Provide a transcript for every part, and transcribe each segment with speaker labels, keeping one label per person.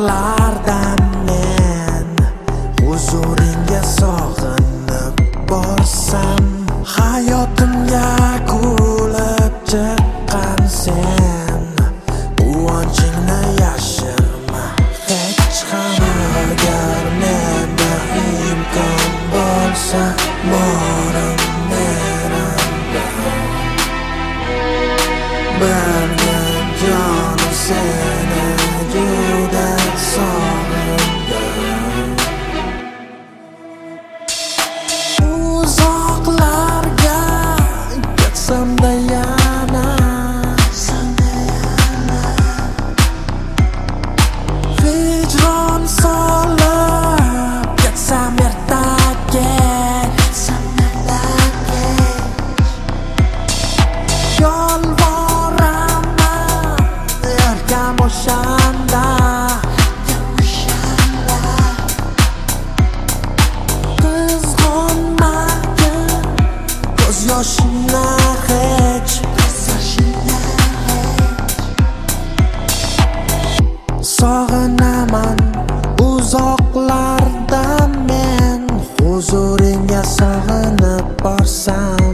Speaker 1: uzoqlardan men huzuringga sog'inib borsam, hayotimga kulib chiqqan sen, quvonchingni yashirma hech ham. Agar menda imkon bo'lsa, borim bergan jonim seni juda sog'indim. Uzoqlarga ketsam-da yana hijron solib ketsam ertaga, yolvoraman erkam o'shanda, qizg'onmagin ko'z yoshimni hech. Sog'inaman uzoqlardan men, huzuringga sog'inib borsam,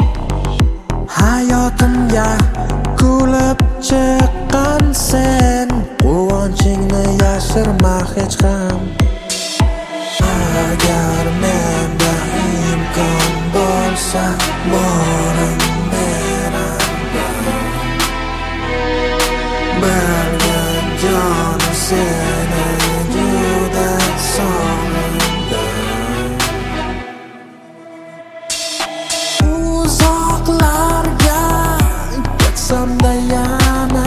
Speaker 1: hayotimga kulib chiqqan sen, quvonchingni yashirma hech ham. Agar menda imkon bo'lsa, borim bergan jonim seni juda sog'indim. Uzoqlarga ketsam-da yana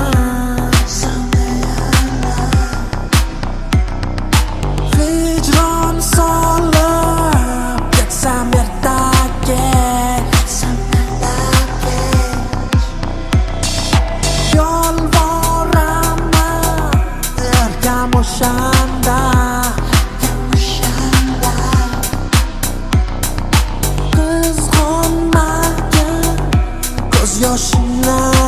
Speaker 1: hijron solib ketsam ertaga, yolvoraman erkam o'shanda, qizg'onmagin ko'z yoshimni